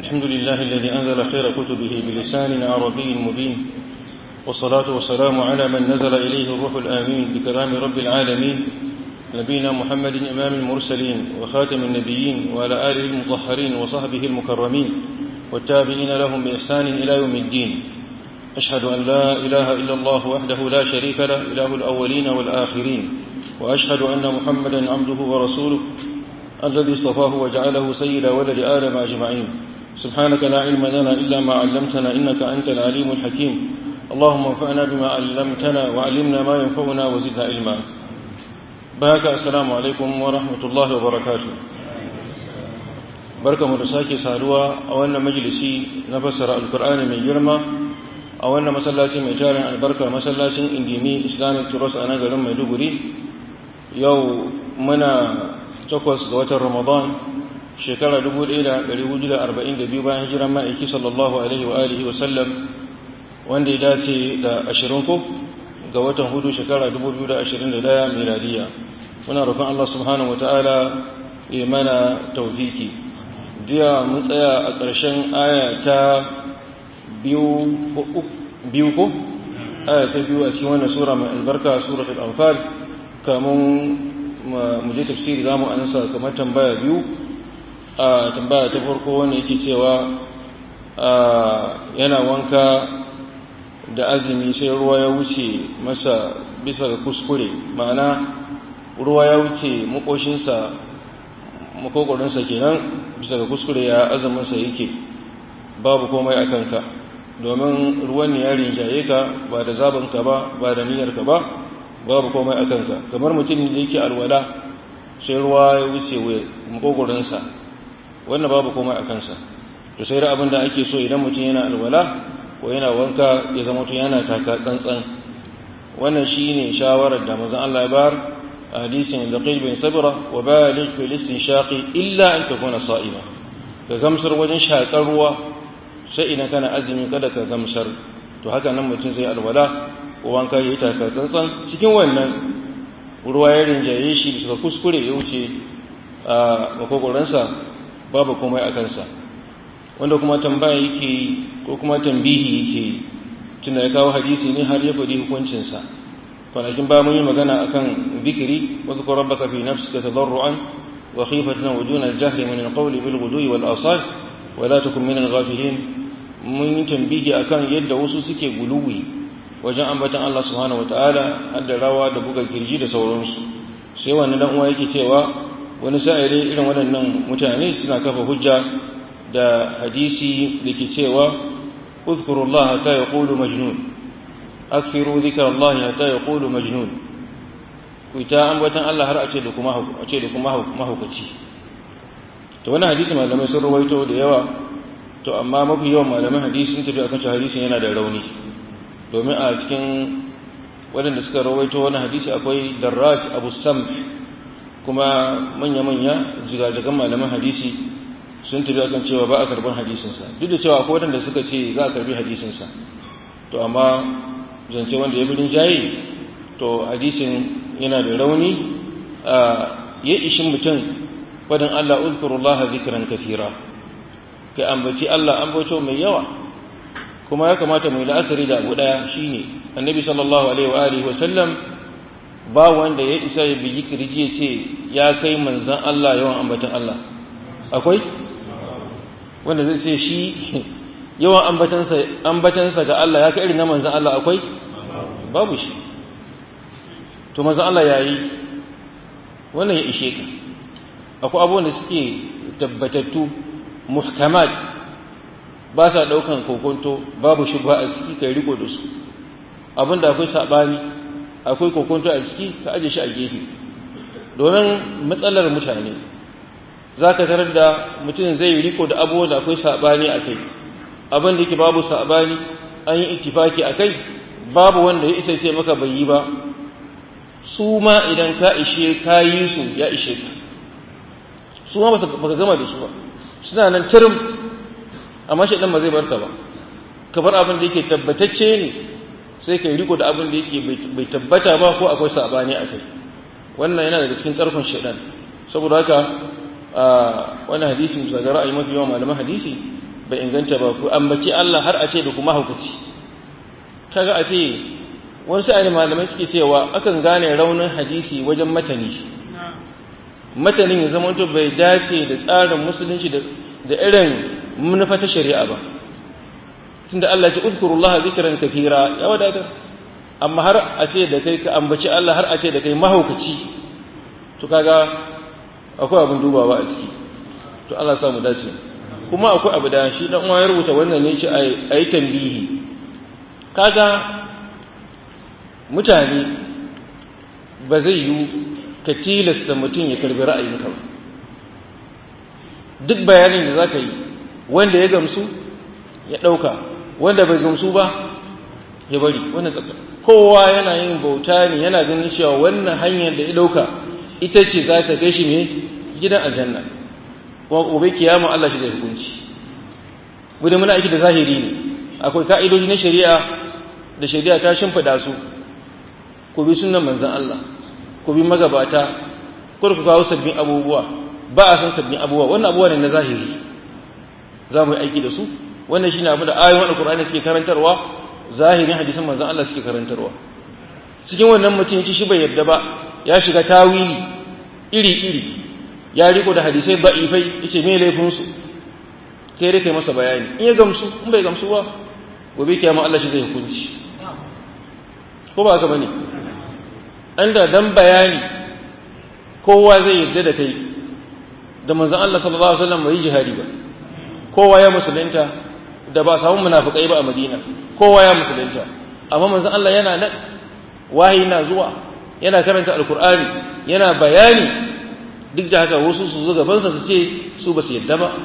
الحمد لله الذي أنزل خير كتبه بلسان عربي مبين، والصلاة والسلام على من نزل إليه الروح الآمين بكلام رب العالمين، نبينا محمد إمام المرسلين وخاتم النبيين، وعلى آله المطهرين وصحبه المكرمين والتابعين لهم بإحسان إلى يوم الدين. أشهد أن لا إله إلا الله وحده لا شريك له، إله الأولين والآخرين، وأشهد أن محمدا عبده ورسوله الذي اصطفاه وجعله سيد ولد آدم أجمعين. سبحانك لا علم لنا إلا ما علمتنا إنك أنت العليم الحكيم. اللهم انفعنا بما علمتنا وعلمنا ما ينفعنا وزدنا علما. بارك السلام عليكم ورحمة الله وبركاته. بركة مرساكي سادوا أولنا مجلسي نفسر القرآن من جرمى أولنا مسلاتي مجارة البركة مسلاتي إنديمي إسلامي ترس أنا قلم ميدوغري يو منا تقوص دوات رمضان shekara 1442 bayan hijiran ma'aiki sallallahu alaihi wa alihi wa sallam, wanda ya dace da 20 ga watan hudu shekara 2021 miladiya. Muna roƙon Allah subhanahu wa ta'ala ya mana tawfiki. Jiya mun tsaya a ƙarshen aya ta biyu ko aya ta biyu a cikin wannan sura mai albarka, suratul anfal. Kamun mu je tafsiri zamu ansa kamar tambaya biyu. Tambaya ta farko wanda yake cewa yana wanka da azumi sai ruwa ya wuce masa bisa ga kuskure, ma'ana ruwa ya wuce makogorinsa kenan bisa ga kuskure, ya azuminsa yake. Babu komai a kanka, domin ruwan ne ya rinjaye ka ba da zabanka ba da niyyarka ba, babu komai a kanka. Kamar mutum da yake alwala sai ruwa ya wuce makogorinsa, wannan babu komai a kansa. To sai da abin da ake so idan mutum yana alwala ko yana wanka ya zama mutum yana taka tsantsan. Wannan shine shawarar da manzon Allah ya bar a hadisin Laqil bin Sabra, wa baligh fil istinshaqi illa an takuna sa'ima. Ka gamsar wajen shakar ruwa sai idan kana azumi kada ka gamsar. To haka nan mutum zai alwala ko wanka yayi taka tsantsan cikin wannan ruwa ya rinjaye shi bisa kuskure ya wuce a makogoransa, babu komai a kansa. Wanda kuma tambaya yake ko kuma tambihi yake tunda ya kawo hadisi ne har ya faɗi hukuncinsa. Kwanakin ba mun yi magana akan zikiri, wa zikra rabbaka fi nafsika tadarruan wa khifatan wa duna al-jahri min al-qawli bil ghudwi wal asal wa la takun min al-ghafilin. Mun yi tambihi akan yadda wasu suke guluwi wajen ambatan Allah subhanahu wataala, hadda rawa da buga kirji da sauransu. Sai wannan dan uwa yake cewa wani sa'ire irin waɗannan mutane suna kafa hujja da hadisi da ke cewa uzkurullah hatta yaqulu majnun, akthiru dhikrallahi hatta yaqulu majnun. Ku ta ambatan Allah har a ce da kuma mahaukaci. To wannan hadisi malamai sun rawaito da yawa, to amma mafi yawan malaman hadisi sun tafi akan cewa hadisin yana da rauni, domin a cikin waɗanda suka rawaito wannan hadisi akwai Darraj Abu Samh, kuma manya-manya jigajigan malaman hadisi sun tafi akan cewa ba a karban hadisinsa, duk da cewa akwai wadanda suka ce za a karbi hadisinsa. To amma zance wanda ya birin jayi, to hadisin yana da rauni. Ya ishin mutum fadin Allah uzkurullah zikran kathira, kai ambaci Allah ambato mai yawa. Kuma ya kamata mu yi la'asari da abu daya, shine annabi sallallahu alaihi wa alihi wa sallam ba wanda ya isa ya bigi kirji ya ce ya kai manzan Allah yawan ambatan Allah. Akwai wanda zai ce shi yawan ambatansa ga Allah ya kai irin na manzan Allah? Akwai? Babu shi. To manzan Allah ya yi wannan, ya ishe ka. Akwai abubuwan da suke tabbatattu muhkamat, ba sa daukan kokonto, babu shubha a ciki, kai riko da su. Abinda akwai sabani, akwai kokonto a ciki, ka aje shi a gefe. Domin matsalar mutane za ka tarar da mutum zai riko da abubuwan da akwai saɓani a kai, abin da yake babu saɓani an yi ittifaki a kai, babu wanda ya isa ce maka bai yi ba. Su ma idan ka yi su ya ishe ka, su ma baka gama da su ba, suna nan cirim, amma shi ɗan ba zai bar ka ba. Ka bar abin da yake tabbatacce ne, sai ka yi riko da abin da yake bai tabbata ba ko akwai saɓani a kai. Wannan yana daga cikin ƙarfin shaidan. Saboda haka wannan hadisi bisa ga ra'ayi mafi yawan malaman hadisi bai inganta ba ku ambaci Allah har a ce da kuma hukuci kaga a ce wasu ayi malamai suke cewa akan gane raunin hadisi wajen matanin ya zama to bai dace da tsarin musulunci da irin manufa ta shari'a ba tunda Allah ya ce uzkurullaha zikran kathira ya wadata amma har a ce da kai ka ambaci Allah har a ce da kai mahaukaci to kaga akwai abin dubawa a ciki to Allah ya samu dace kuma akwai abu da shi dan uwa ya rubuta wannan ne shi ayi tambihi kaga mutane ba zai yi ka tilasta mutum ya karbi ra'ayinka ba duk bayanin da zaka yi wanda ya gamsu ya dauka wanda bai gamsu ba ya bari wannan kowa yana yin bauta ne yana ganin cewa wannan hanyar da ya dauka ita ce za ta kai shi ne gidan aljanna kuma gobe kiyama Allah shi zai hukunci gudun muna aiki da zahiri ne akwai ka'idoji na shari'a da shari'a ta shimfida su ku bi sunnan manzon Allah ku bi magabata ku kawo sabbin abubuwa ba a san sabbin abubuwa wannan abubuwa ne na zahiri za mu yi aiki da su wannan shine abu da ayoyin alqur'ani suke karantarwa zahirin hadisin manzon Allah suke karantarwa cikin wannan mutum yace shi bai yarda ba ya shiga tawili iri ya riko da hadisai da'ifai yace me laifin su kai dai kai masa bayani in ya gamsu in bai gamsu ba gobe kiyama Allah shi zai hukunci ko ba haka bane dan bayani kowa zai yarda da kai da manzon Allah sallallahu alaihi wasallam bai jihadi ba kowa ya musulunta da ba samu munafikai ba a Madina kowa ya musulunta amma manzon Allah yana nan wahayi na zuwa yana karanta alkur'ani yana bayani duk da haka wasu su zo gaban sa su ce su ba su yadda ba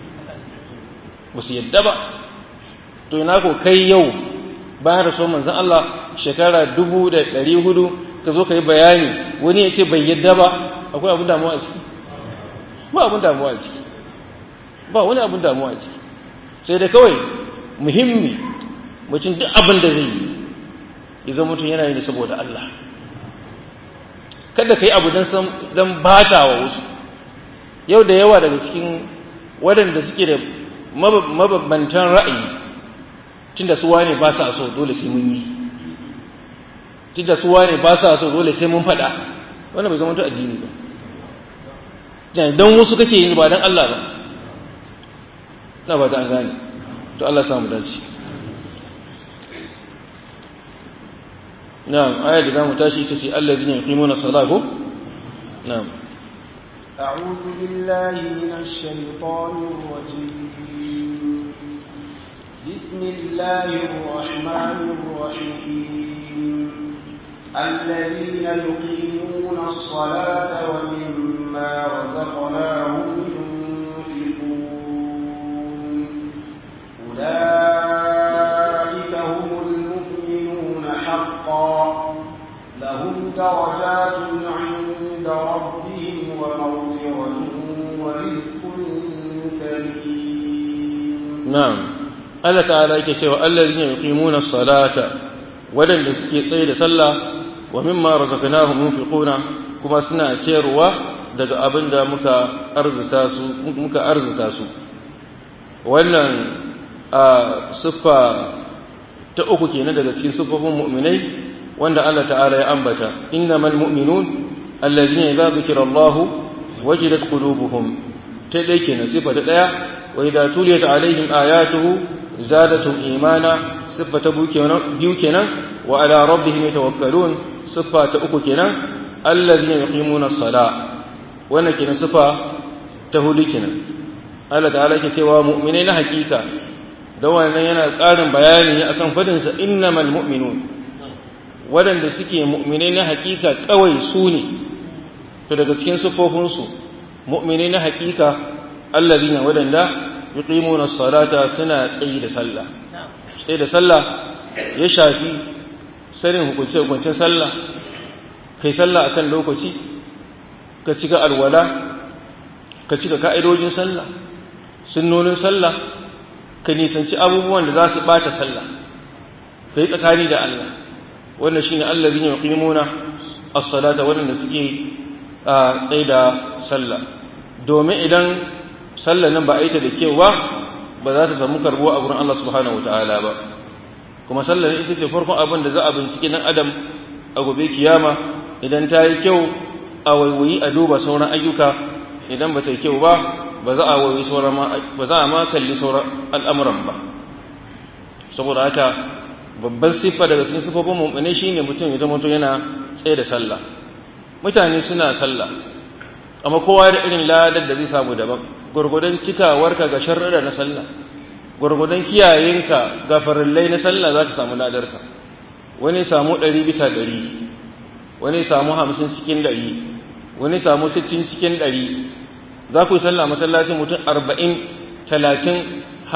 to ina ko kai yau bayan rasul manzon Allah shekara 1400 ka zo kai bayani wani ya ce bai yadda ba akwai abin damuwa a ciki ba abin damuwa a ciki ba wani abin damuwa a ciki sai da kawai muhimmi mutum duk abin da zai yi idan mutum yana yi saboda Allah kada ka yi abu don bata wa wasu yau da yawa daga cikin waɗanda suke da mabambantan ra'ayi tunda su wane ba sa so dole sai mun yi tunda su wane ba sa so dole sai mun faɗa wannan bai zama to addini ba dan wasu kake yin ba dan Allah ba na ba ta an gane to Allah samu dace na'am ayat da zamu tashi ita ce allazina yuqimuna as-salata na'am a'udhu billahi minash shaitanir rajim bismillahir rahmanir rahim allazina yuqimuna as-salata wa mimma razaqnahum أولئك هم المؤمنون حقا لهم درجات عند ربهم ومغفرة ورزق كريم نعم الله تعالى يكتب الذين يقيمون الصلاة ولن يصير صلى ومما رزقناهم ينفقون كما سنا تيروا daga abin da muka arzuta su wannan siffa ta uku kenan daga cikin siffofin mu'minai wanda Allah ta'ala ya ambata innamal mu'minun allazina idza zikira Allah wajilat qulubuhum ta dai kenan siffa ta daya wa idza tuliyat alaihim ayatuhu zadatuhum imana siffa ta biyu kenan wa ala rabbihim yatawakkalun siffa ta uku kenan allazina yuqimuna as-salah wannan kenan siffa ta hudu kenan Allah ta'ala yake cewa mu'minai na hakika da wannan yana ƙarin bayani akan fadin sa innamal mu'minun wadanda suke mu'minai na hakika kawai su ne to daga cikin sifofin su mu'minai na hakika allazina wadanda yuqimuna as-salata suna tsayi da sallah sai da sallah ya shafi sanin hukuncin sallah kai sallah akan lokaci ka cika alwala ka cika ka'idojin sallah sunnonin sallah ka nisanci abubuwan da za su bata sallah kai tsakani da Allah wannan shine allazina yuqimuna as-salata wanda suke tsaye da sallah domin idan sallar nan ba a yi ta da kyau ba ba za ta samu karbuwa a gurin Allah subhanahu wataala ba. Kuma sallar ita ce farkon abin da za a bincike dan adam a gobe kiyama. Idan ta yi kyau a waiwayi a duba sauran ayyuka, idan ba ta yi kyau ba ba za a waiwayi sauran ba za a ma kalli sauran al'amuran ba. Saboda haka babban siffa daga cikin siffofin mu'mini shine mutum ya zama yana tsaye da sallah. Mutane suna sallah amma kowa da irin ladar da zai samu daban, gurgudan cikawarka ga sharrada na sallah, gurgudan kiyayenka ga farillai na sallah za ka samu ladarka. Wani samu 100 bisa 100, wani samu 50 cikin 100, wani samu 60 cikin 100. Za ku yi sallah masallacin mutum 40, 30,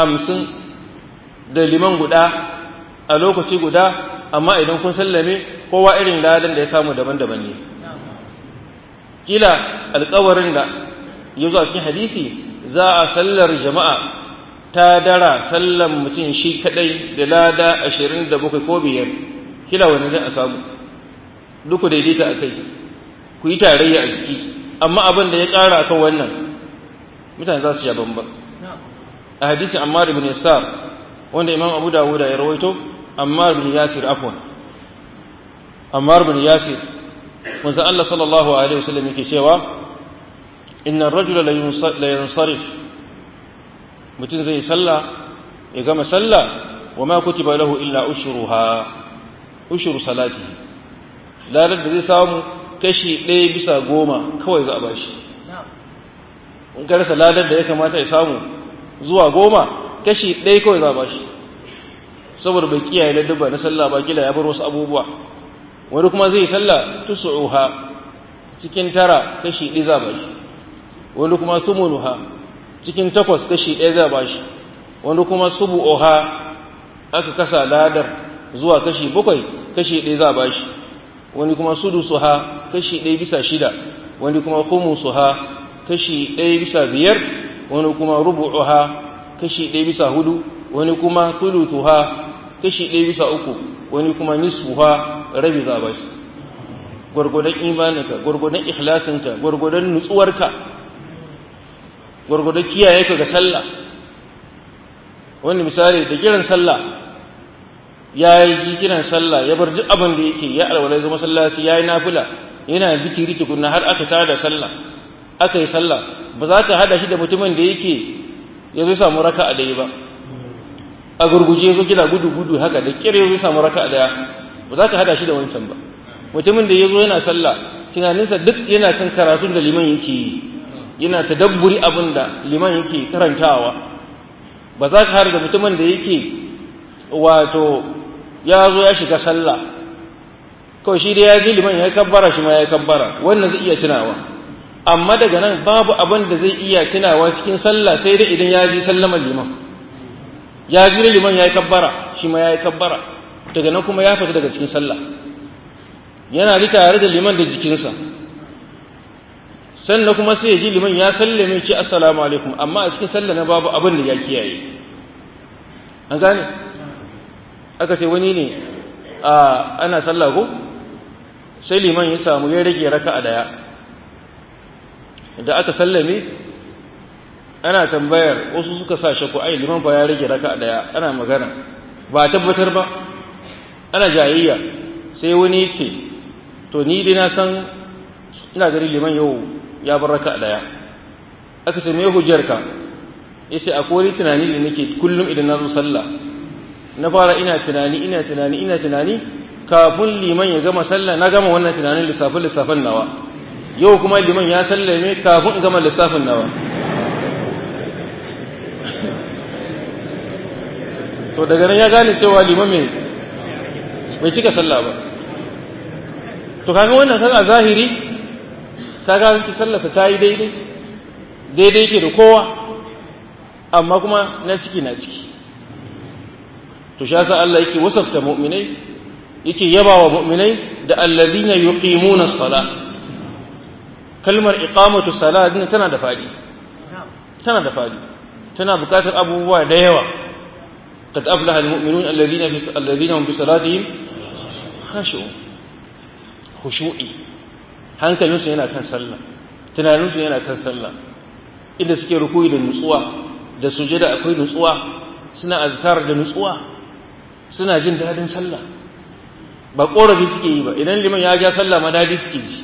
50 da liman guda a lokaci guda, amma idan kun sallame kowa irin ladan da ya samu daban-daban ne. Kila alƙawarin da ya zo a cikin hadisi za a sallar jama'a ta dara sallan mutum shi kadai da lada 27 ko 5, kila wani zai a samu duku daidaita a kai, ku yi tarayya a ciki, amma abin da ya ƙara akan wannan mutane za su sha bamban. A hadisin Ammar ibn Yasar wanda Imam Abu Dawud ya rawaito, Ammar ibn Yasir afwan, Ammar ibn Yasir manzo Allah sallallahu alaihi wasallam yake cewa inna ar-rajula la yansarif, mutum zai sallah ya gama sallah wa ma kutiba lahu illa ushru salati, ladar da zai samu kashi 1 bisa 10 kawai za a bashi. in ka rasa ladar da ya kamata ya samu zuwa 10, kashi 1 kawai za a bashi, saboda bai kiyaye ladabba na sallah ba, kila ya bar wasu abubuwa. Wani kuma zai sallah tusuha cikin 9 kashi 1 za a bashi, wani kuma sumunuha cikin 8 kashi 1 za a bashi, wani kuma subuha aka kasa ladar zuwa kashi 7 kashi 1 za a bashi, wani kuma sudusuha kashi 1 bisa 6, wani kuma khumusuha kashi 1 bisa 5, wani kuma rubu'uha kashi 1 bisa 4, wani kuma thuluthuha kashi 1 bisa 3, wani kuma nisfuha rabi za a bashi. Gwargwadon imaninka, gwargwadon ikhlasinka, gwargwadon nutsuwarka, gwargwadon kiyaye ka ga sallah. Wani misali da kiran sallah, ya yi kiran sallah ya bar duk abin da yake, ya alwala zama sallaci, ya yi nafila, yana zikiri tukunna har aka tada sallah, aka yi sallah, ba za ka hada shi da mutumin da yake ya zai samu raka'a daya ba, a gurguje zo kina gudu haka da kire zai samu raka'a daya, ba za ka hada shi da wancan ba. Mutumin da yazo yana sallah tunaninsa duk yana kan karatun da liman yake yi, yana tadabburi abin da liman yake karantawa, ba za ka hada da mutumin da yake wato ya zo ya shiga sallah kawai shi da ya ji liman ya kabbara shi ma ya kabbara, wannan zai iya tunawa, amma daga nan babu abin da zai iya tunawa cikin sallah sai dai idan ya ji sallamar liman, ya ji liman ya yi kabbara shi ma ya yi kabbara, daga nan kuma ya fita daga cikin sallah, yana ji tare da liman da jikinsa, sannan kuma sai ya ji liman ya sallame ce assalamu alaikum, amma a cikin sallah na babu abin da ya kiyaye. An gane? Aka ce wani ne ana sallah ko sai liman ya samu ya rage raka'a daya, da aka sallame ana tambayar, wasu suka sa shakku ai liman fa ya rage raka'a daya, ana magana ba tabbatar ba, ana jayayya, sai wani yake to ni dai na san ina gari liman yau ya bar raka'a daya. Aka ce me hujjarka? yace akwai tunani da nake kullum idan na zo sallah, na fara ina tunani kafin liman ya gama sallah, na gama wannan tunanin lissafin nawa, yau kuma liman ya sallame kafin in gama lissafin nawa. To daga nan ya gane cewa liman bai cika sallah ba. To kaga wannan kaga zahiri kaga ki sallarsa ta yi daidai ke da kowa, amma kuma na ciki. To shi yasa Allah yake wasafta mu'minai, yake yabawa mu'minai da allazina yuqimuna as-salah. Kalmar iqamatu salah din tana da fadi, tana bukatar abubuwa da yawa. qad aflaha al-mu'minun alladhina hum bi salatihim khashu'un, khushu'i, hankalinsu yana kan sallah, tunaninsu yana kan sallah, inda suke rukuyi da nutsuwa, da sujada akwai nutsuwa, suna azkar da nutsuwa, suna jin dadin sallah, ba korafi suke yi ba. Idan liman ya ja sallah ma dadi suke ji.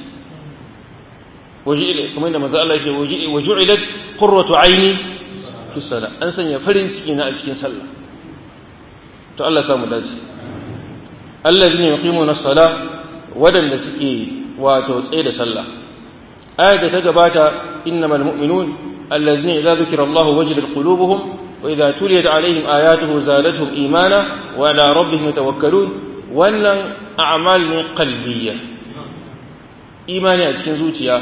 Waji'ila, kuma inda manzo Allah ya ce waju'ilat qurratu aini fi salah, an sanya farin ciki na a cikin sallah. To Allah samu dace. Allazina yuqimuna as-salah, wadanda suke wato tsaye da sallah. Ayat da ta gabata innamal mu'minun allazina idza dhukira Allah wajilat qulubuhum wa idza tuliyat alaihim ayatuhu zadatuhum imana wa ala rabbihim yatawakkalun. Wannan a'mal ne qalbiyya, imani a cikin zuciya.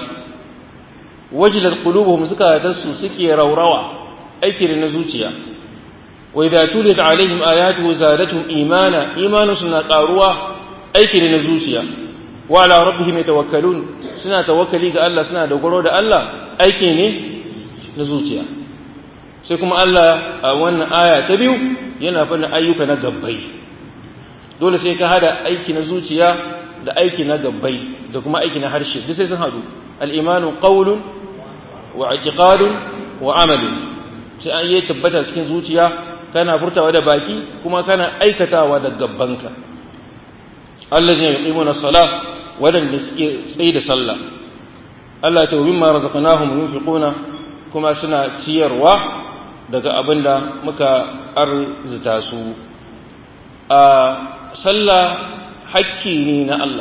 Wajilat qulubuhum zukatansu suke raurawa, aiki na zuciya. wa idza tuliyat alaihim ayatuhu zadatuhum imana, imanu suna karuwa, aiki na zuciya. wa ala rabbihim yatawakkalun, suna tawakkali ga Allah, suna dogaro da Allah, aiki ne na zuciya. Sai kuma Allah a wannan aya ta biyu yana faɗin ayyuka na gabbai. Dole sai ka hada aiki na zuciya da aiki na gabbai da kuma aiki na harshe, duk sai sun hadu. al-imanu qawlun wa i'tiqadun wa amalun. Sai an yi tabbata cikin zuciya, kana furtawa da baki kuma kana aikatawa da gabbanka. allazina yuqimuna as-salah, wadanda suke tsaye da sallah. Allah ta mimma razaqnahum yunfiquna, kuma suna ciyarwa daga abinda muka arzuta su. A sallah hakki ne na Allah.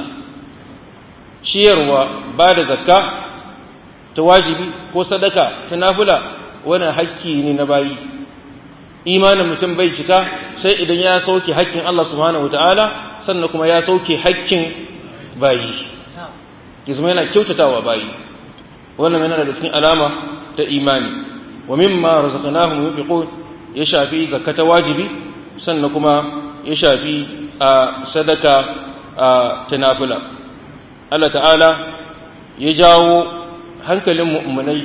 Ciyarwa, ba da zakka ta wajibi ko sadaka ta nafila, wannan hakki ne na bayi. Imanin mutum bai cika sai idan ya sauke hakkin Allah subhanahu wataala, sannan kuma ya sauke hakkin bayi. Kizuma yana kyautatawa bayi. Wannan yana da cikin alama ta imani. Wa mimma razaqnahum yunfiqun, ya shafi zakata wajibi, sannan kuma ya shafi sadaka ta nafila. Allah ta'ala ya jawo hankalin mu'minai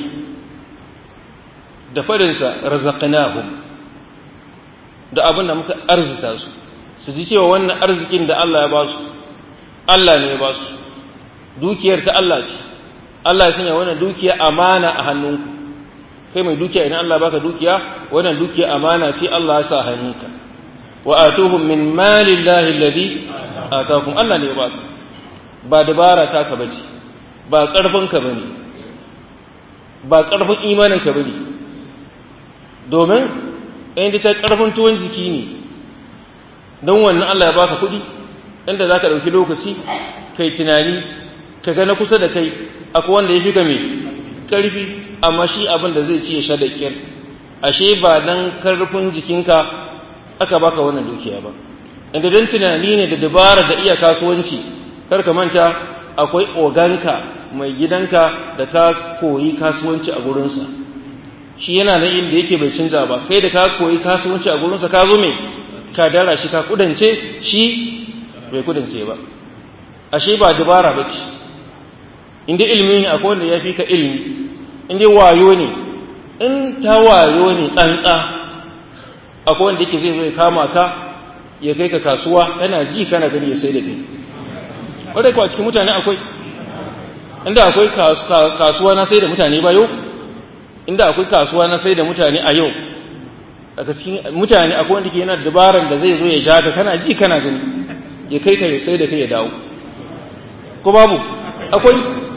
da faɗinsa razaqnahum, da abin da muka arzuta su ji cewa wannan arzikin da Allah ya ba su, Allah ne ya ba su, dukiyar ta Allah ce. Allah ya sanya wannan dukiya amana a hannunku. Kai mai dukiya, idan Allah baka dukiya, wannan dukiya amana ce Allah ya sa a hannunka. wa atuhum min mali llahi alladhi atakum, Allah ne ya ba su, ba dabara ta ka bace, ba karfin ka bane, ba karfin imanin ka bane. Domin inda ta karfin tuwon jiki ne, don wannan Allah ya baka kuɗi, inda zaka dauki lokaci kai tunani, ka ga na kusa da kai akwai wanda ya fi ka mai karfi, amma shi abin da zai ci ya sha da kyar. Ashe ba dan karfin jikinka aka baka wannan dukiya ba, inda dan tunani ne da dabara da iya kasuwanci. Kar ka manta akwai oganka, mai gidanka da ka koyi kasuwanci a gurinsa, shi yana nan inda yake bai canza ba. Kai da ka koyi kasuwanci a gurinsa, ka zo mai ka dara shi, ka kudance shi bai kudance ba. Ashe ba dabara ba ce. Inda ilimi ne akwai wanda ya fi ka ilimi, inda wayo ne, in ta wayo ne tsantsa, akwai wanda yake zai zo ya kama ka ya kai ka kasuwa, kana ji kana gani ya sai da kai. Wadda kuwa cikin mutane akwai, inda akwai kasuwa na sai da mutane ba yau, inda akwai kasuwa na sai da mutane a yau, daga cikin mutane akwai wanda ke yana dabaran da zai zo ya ja ka, kana ji kana gani ya kai ka ya sai da kai ya dawo. Ko babu? Akwai.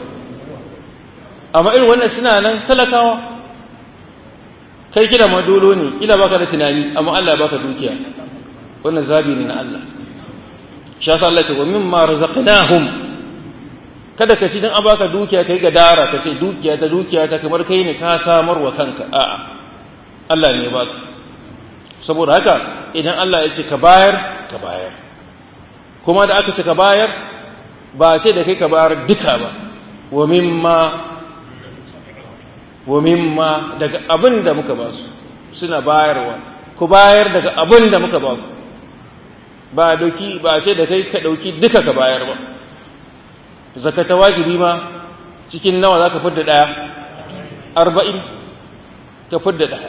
Amma irin wannan suna nan talakawa. Kai kila ma dolo ne, kila baka da tunani, amma Allah ya baka dukiya. Wannan zabi ne na Allah. Shi yasa Allah ya ce wa mimma razaqnahum, kada ka ci dan a baka dukiya kai ga dara ka ce dukiya ta kamar kai ne ka samar wa kanka. A'a, Allah ne ya baka. Saboda haka idan Allah ya ce ka bayar, ka bayar. Kuma da aka ce ka bayar, ba ce da kai ka bayar duka ba. wa mimma daga abin da muka ba su, suna bayarwa. Ku bayar daga abin da muka ba ku, ba ce da kai ka dauki duka ka bayar ba. Zakata wajibi ma cikin nawa zaka fidda daya? 40 ka fidda daya.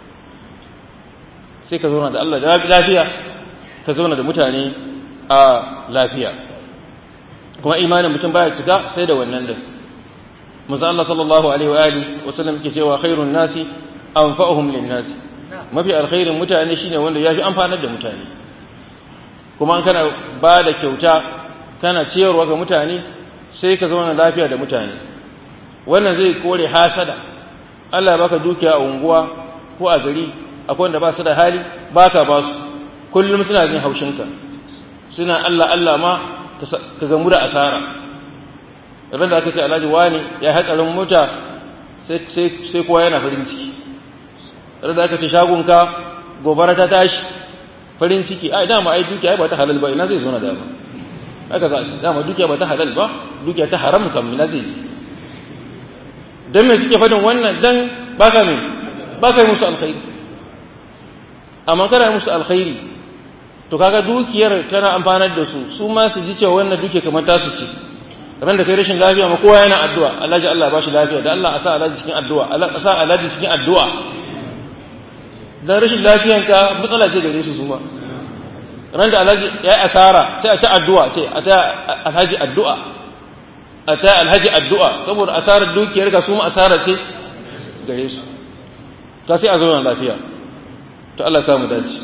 Sai ka zauna da Allah da lafiya, ka zauna da mutane a lafiya. Kuma imanin mutum baya cika sai da wannan din. Manzo Allah sallallahu alaihi wa alihi wa sallam ke cewa khairun nasi anfa'uhum lin nasi, mafi alkhairin mutane shine wanda ya fi amfanar da mutane. Kuma an kana ba da kyauta kana ciyarwa ga mutane sai ka zauna lafiya da mutane. Wannan zai kore hasada. Allah ya baka dukiya a unguwa ko a gari, akwai wanda ba su da hali baka ba su, kullum suna jin haushinka, suna Allah Allah ma ka gamu da asara. Ran da aka ce Alhaji wani ya hatsarin mota sai kowa yana farin ciki. Ran da aka ce shagunka gobara ta tashi farin ciki, ai dama ai dukiya ba ta halal ba, ina zai zo na dama. Haka za a dama dukiya ba ta halal ba, dukiya ta haram kam ina zai. Dan me suke fadin wannan? Dan baka yi musu alkhairi. Amma kana musu alkhairi to kaga dukiyar tana amfanar da su ma su ji cewa wannan duke kamar tasu ce. Ran da kai rashin lafiya ma kowa yana addu'a, Allah ji Allah ba shi lafiya, da Allah a sa Alhaji cikin addu'a, Allah a sa Alhaji cikin addu'a. Dan rashin lafiyanka matsala ce gare su ma. Ran da Alhaji ya yi asara sai a ta addu'a, ce a ta Alhaji addu'a, a ta Alhaji addu'a, saboda asarar dukiyar ka su ma asara ce gare su. Ta sai a zauna lafiya. To Allah ya samu dace.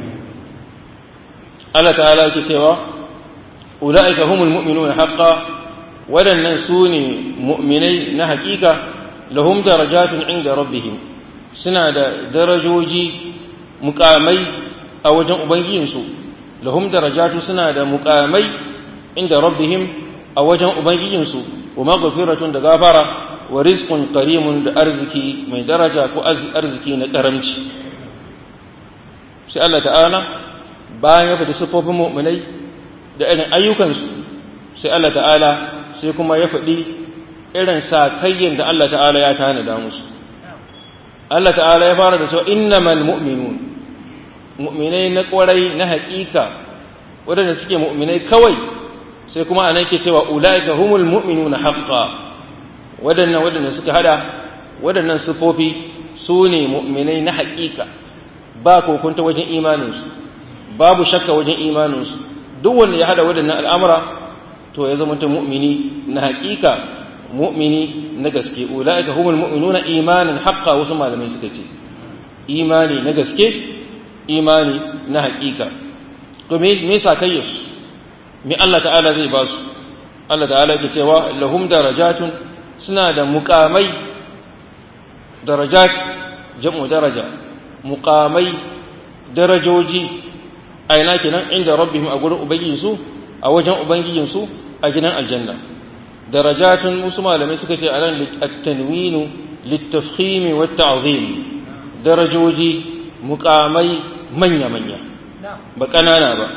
Allah ta'ala yake cewa ulaika humul mu'minuna haqqan, wadannan sune mu'minai na hakika, lahum darajatun inda rabbihim, suna da darajoji muqamai a wajen ubangijinsu. Lahum darajatu, suna da muqamai inda rabbihim a wajen ubangijinsu, wa maghfiratun da gafara, wa rizqun karimun da arziki mai daraja ko arziki na karamci. Sai Allah ta'ala bayan ya faɗi siffofin mu'minai da irin ayyukansu, sai Allah ta'ala sai kuma ya faɗi irin sakayyen da Allah ta'ala ya tanada musu. Allah ta'ala ya fara da cewa innamal mu'minun, mu'minai na ƙwarai na haƙiƙa waɗanda suke mu'minai kawai, sai kuma anan ke cewa ulaika humul mu'minuna haqqan, waɗanda suka hada waɗannan siffofi su ne mu'minai na haƙiƙa, ba kokunta wajen imaninsu, babu shakka wajen imaninsu. Duk wanda ya hada waɗannan al'amura to ya zama mu'mini na haƙiƙa, mu'mini na gaske. Ulaika humul mu'minuna imanin haqqa, wasu malamai suka ce imani na gaske, imani na haƙiƙa. To me sakayyarsu, me Allah ta'ala zai ba su? Allah ta'ala ke cewa lahum darajatun, suna da muqamai, darajat jam'u daraja, muqamai darajoji a ina kenan inda rabbihim a gurin ubangijinsu, a wajen ubangijinsu a gidan aljanna. Darajatun musu malamai suka ce anan at-tanwinu lit-tafkhim wa at-ta'zim, darajoji muqamai manya manya ba kanana ba.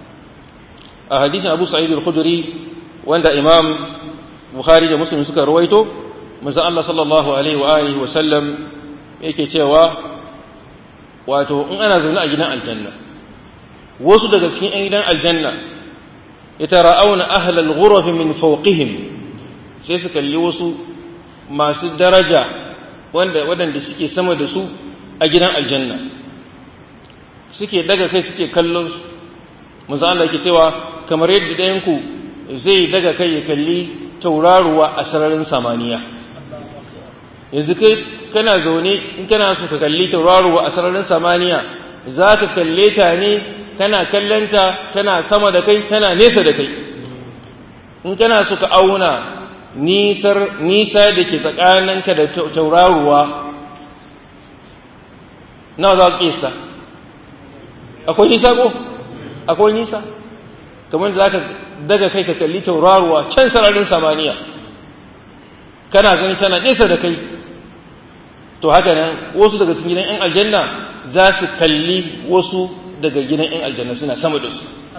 A hadisin Abu Sa'id al-Khudri wanda Imam Bukhari da Muslim suka rawaito, manzo Allah sallallahu alaihi wa alihi wa sallam yake cewa wato in ana zaune a gidan aljanna, wasu daga cikin 'yan gidan aljanna yatara'auna ahlal ghuraf min fawqihim, sai su kalli wasu masu daraja waɗanda suke sama da su a gidan aljanna, suke daga kai suke kallon su. Manzo Allah yake cewa kamar yadda ɗayan ku zai daga kai ya kalli tauraruwa a sararin samaniya. Yanzu kai kana zaune, in kana so ka kalli tauraruwa a sararin samaniya, za ka kalle ta ne kana kallanta, tana sama da kai, tana nesa da kai. In kana so ka auna nisa da ke tsakaninka da tauraruwa, nawa za ka kesa? Akwai nisa ko? Akwai nisa? Kamar da za ka daga kai ka kalli tauraruwa can sararin samaniya, kana gani tana nesa da kai. To haka nan wasu daga cikin gidan 'yan aljanna za su kalli wasu daga gidan 'yan aljanna suna sama da su.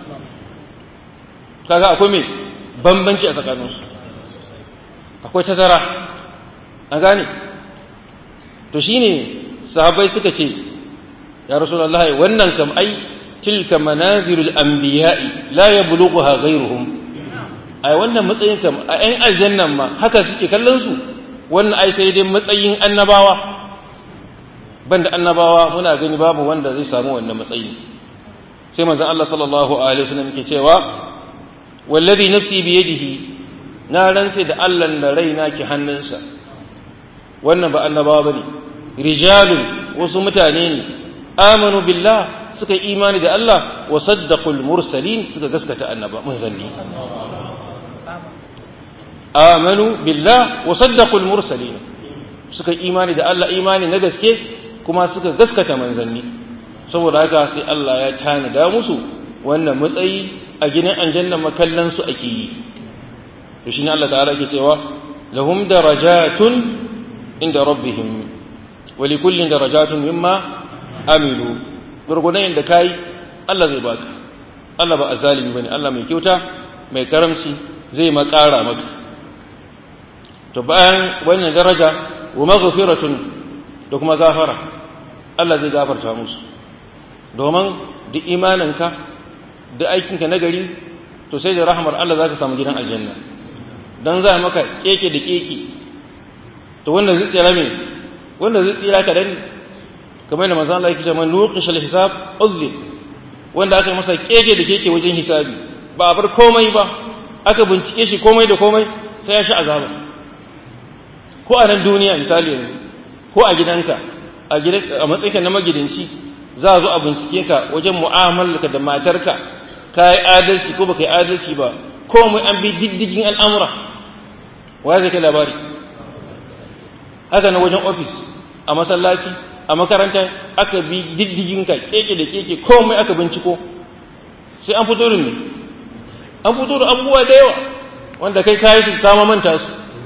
Kaga akwai mai bambanci a tsakaninsu, akwai tazara, a gane. To shine sahabbai suka ce ya Rasulullahi, wannan kam ai tilka manazilul anbiya'i la yablughuha ghayruhum, ai wannan matsayin kam a 'yan aljannan ma haka suke kallon su, wannan ai sai dai matsayin annabawa, banda annabawa muna gani babu wanda zai samu wannan matsayi. Sai manzon Allah sallallahu alaihi wasallam yake cewa wallazi nafsi bi yadihi, na rantse da Allah da raina ke hannunsa, wannan ba annabawa bane, rijalun wasu mutane ne amanu billah suka yi imani da Allah wa saddaqul mursalin suka gaskata annaba manzanni amanu billah wa saddaqul mursalin suka yi imani da Allah imani na gaske kuma suka gaskata manzanni saboda haka sai Allah ya tanada musu wannan matsayi a gidan aljanna makallan su ake yi to shine Allah ta'ala yake cewa lahum darajatun inda rabbihim wa likullin darajatun mimma amilu gurgunan da kai Allah zai baka Allah ba azalimi bane Allah mai kyauta mai karamci zai makara maka to bayan wannan daraja wa maghfiratun da kuma gafara Allah zai gafarta musu domin duk imaninka da aikinka nagari to sai da rahmar Allah zaka samu gidan aljanna dan za maka keke da keke to wannan zai tsira me wannan zai tsira ka dan kamar da manzo Allah yake cewa nuqish al-hisab uzli wanda aka masa keke da keke wajen hisabi ba a bar komai ba aka bincike shi komai da komai sai ya sha azaba ko a nan duniya misali yanzu ko a gidanka a matsayinka na magidanci za a zo a bincike ka wajen mu'amalarka da matarka ka yi adalci ko baka yi adalci ba komai an bi diddigin al'amura wa zai kai labari haka na wajen ofis a masallaci a makaranta aka bi diddigin ka keke da keke komai aka binciko sai an fito da ne an fito da abubuwa da yawa wanda kai kayi su kama manta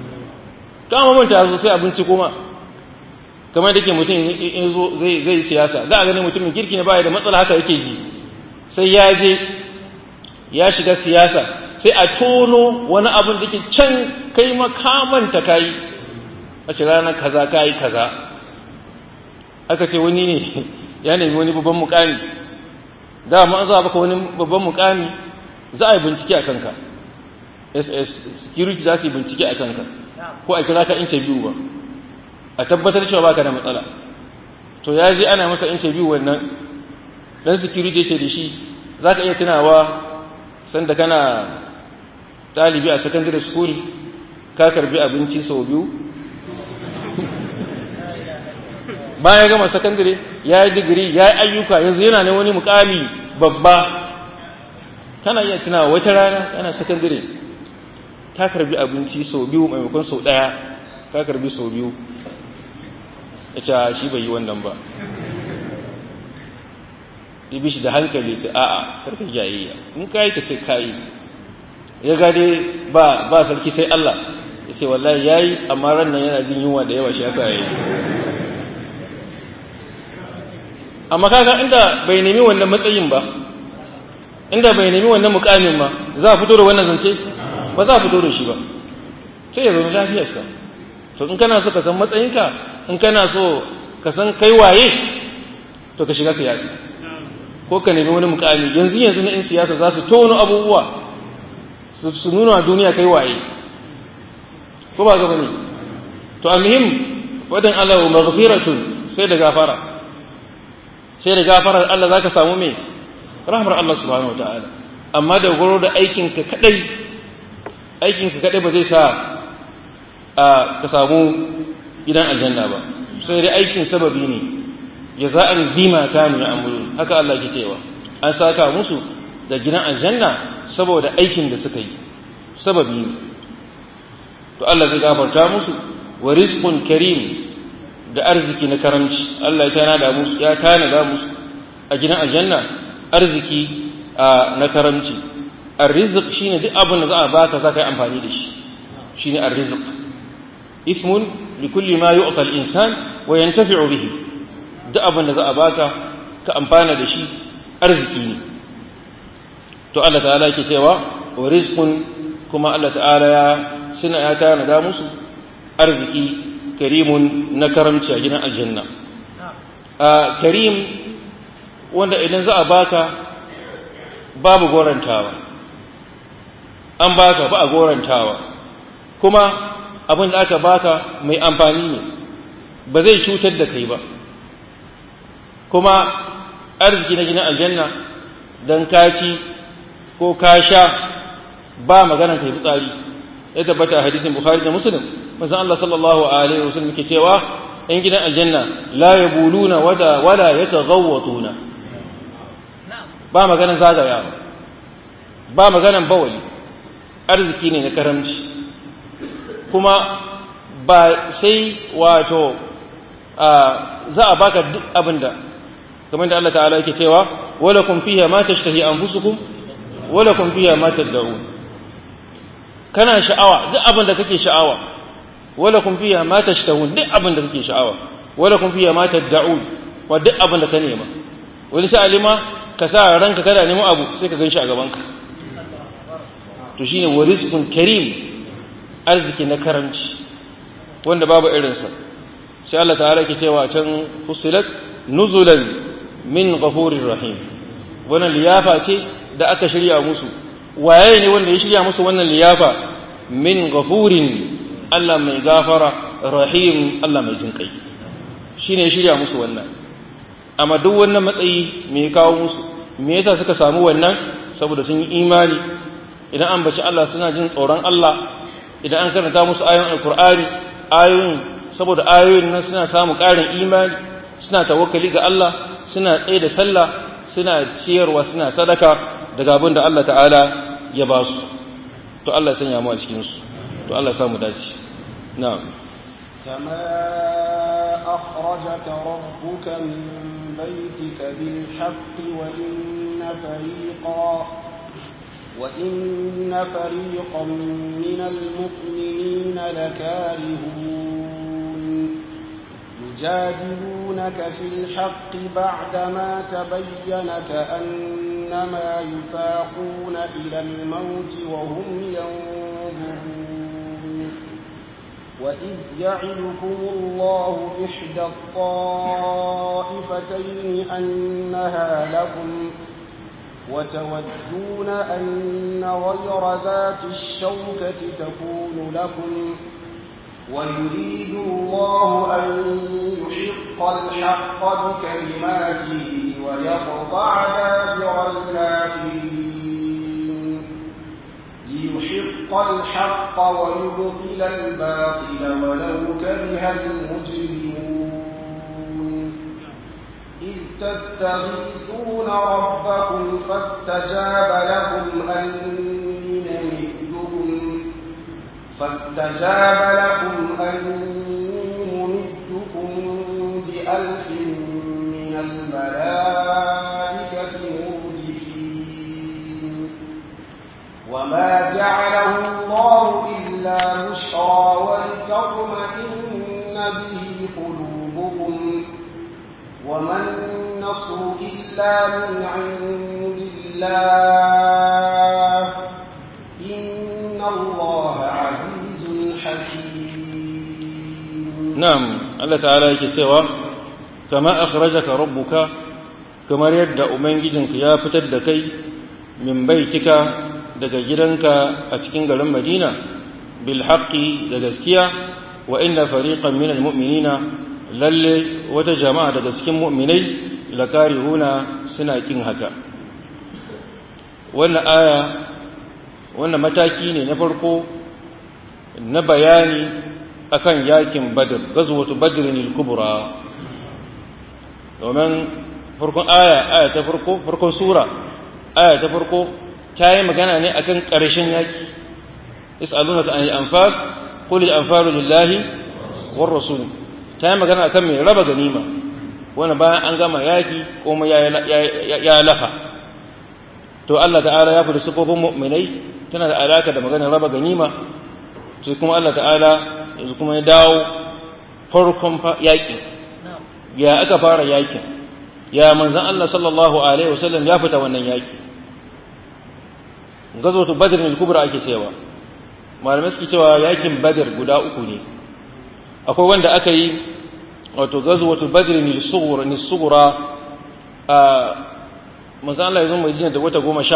su sai a binciko ma kamar da ke mutum in zo zai siyasa za a ganin mutumin kirki ne baya da matsala haka yake ji sai ya je ya shiga siyasa sai a tono wani abin da ke can kai makamanta kayi a ce ranar kaza kayi kaza aka ce wani ne ya nemi wani babban mukami dama an za a baka wani babban mukami za a yi bincike a kanka security za su yi bincike a kanka ko a kira ka interview ba a tabbatar cewa baka da matsala to ya je ana masa interview wannan dan security ce da shi zaka iya tunawa sanda kana talibi a secondary school ka karbi abinci sau biyu bayan gama secondary ya yi digiri ya yi ayyuka yanzu yana ne wani mukami babba kana iya tunawa wata rana kana secondary ka karbi abinci sau biyu maimakon sau daya ka karbi sau biyu ya ce shi bai yi wannan ba ya bi shi da hankali ta a'a karka jayayya in ka yi ta sai ka yi ya gade ba sarki sai Allah ya ce wallahi ya yi amma ran nan yana jin yunwa da yawa shi aka yi amma kaga inda bai nemi wannan matsayin ba inda bai nemi wannan mukamin ba za a fito da wannan zance ba za a fito da shi ba sai ya zama lafiyarsa to in kana so ka san matsayinka in kana so ka san kai waye to ka shiga siyasa ko ka nemi wani mukami yanzu na in siyasa za su tono abubuwa su nuna duniya kai waye ko ba gaba ne to almuhim wadan Allah maghfiratun sai da gafara sai da gafarar Allah zaka samu me rahmar Allah subhanahu wataala amma da goro da aikinka kadai ba zai sa ka samu gidan aljanna ba sai dai aikin sababi ne jaza'an bima kanu ya'malun haka Allah ke cewa an saka musu da gidan aljanna saboda aikin da suka yi sababi ne to Allah zai gafarta musu wa rizqun karim da arziki na karamci Allah ya tanada musu a gidan aljanna arziki na karamci arrizq shine duk abin da za a baka za ka yi amfani da shi shine arrizq ismun likulli ma yu'ta al-insan wa yantafi'u bihi duk abin da za a baka ka amfana da shi arziki ne to Allah ta'ala yake cewa wa rizqun kuma Allah ta'ala ya tanada musu arziki karimun na karamci a gidan aljanna karim wanda idan za a baka babu gorantawa an baka ba a gorantawa kuma abin da aka baka mai amfani ne ba zai cutar da kai ba kuma arziki na gidan aljanna dan kaci ko ka sha ba maganar kai fitsari ya tabbata a hadisin Bukhari da Muslim manzon Allah sallallahu alaihi wasallam ke cewa in gidan aljanna la yabuluna wala yataghawwatuna ba maganan zagayawa ba maganan bawali arziki ne na karamci kuma ba sai wato za a baka duk abinda kamar da Allah ta'ala yake cewa walakum fiha ma tashtahi anfusukum walakum fiha ma tad'un kana sha'awa duk abinda kake sha'awa walakum fiha ma tashtahun duk abinda kake sha'awa walakum fiha ma tad'un wa duk abinda ka nema wani sa'alima ka sa ranka kada nemo abu sai ka ganshi a gabanka to shine warizqun karim arziki na karanci wanda babu irinsa sai Allah ta'ala yake cewa can fusilat nuzulan min ghafurir rahim wannan liyafa ce da aka shirya musu waye ne wanda ya shirya musu wannan liyafa min ghafurin Allah mai gafara rahim Allah mai jinkai shine ya shirya musu wannan amma duk wannan matsayi me ya kawo musu me yasa suka samu wannan saboda sun yi imani idan an baci Allah suna jin tsoron Allah idan an karanta musu ayoyin alkur'ani ayoyin saboda ayoyin nan suna samu ƙarin imani suna tawakkali ga Allah suna tsaye da sallah suna ciyarwa suna sadaka daga abin da Allah ta'ala ya ba su to Allah ya sanya mu a cikin su to Allah ya samu dace na'am kama akhrajaka rabbuka min baytika bil haqqi wa inna fariqan minal mu'minina lakarihun يجادلونك في الحق بعدما تبين كأنما يساقون إلى الموت وهم ينظرون وإذ يعدكم الله إحدى الطائفتين أنها لكم وتودون أن غير ذات الشوكة تكون لكم ويريد الله أن يحق الحق بكلماته ويقطع دابر الكافرين ليحق الحق ويبطل الباطل ولو كره المجرمون إذ تستغيثون ربكم فاستجاب لكم أني ممدكم بألف من الملائكة مردفين وما جعله الله إلا بشرى ولتطمئن به قلوبكم وما النصر إلا من عند الله إن الله عزيز حكيم نعم الله تعالى يكتوى كما أخرجك ربك كما يدى أمنجدك يا فتدكي من بيتك daga gidanka a cikin garin Madina bil haqqi da gaskiya wa inna fariqan minal mu'minina lalle wata jama'a daga cikin mu'minai lakarihuna suna kin haka wannan aya wannan mataki ne na farko na bayani akan yakin Badr gazwatu Badrin al-Kubra domin farkon aya ta farkon sura aya ta farko ta yi magana ne akan ƙarshen yaki is'alunaka anil anfal qul al anfalu lillahi war rasul ta yi magana akan mai raba ganima wannan bayan an gama yaki kuma ya lafa to Allah ta'ala ya fada sifofin mu'minai tana da alaka da maganar raba ganima sai kuma Allah ta'ala yanzu kuma ya dawo farkon yaki ya aka fara yakin ya manzon Allah sallallahu alaihi wasallam ya fita wannan yaki gazwatu badr al-kubra ake cewa malamai suke cewa yakin badr guda uku ne akwai wanda aka yi wato gazwatu badr al-sughra manzo Allah ya zo Madina da wata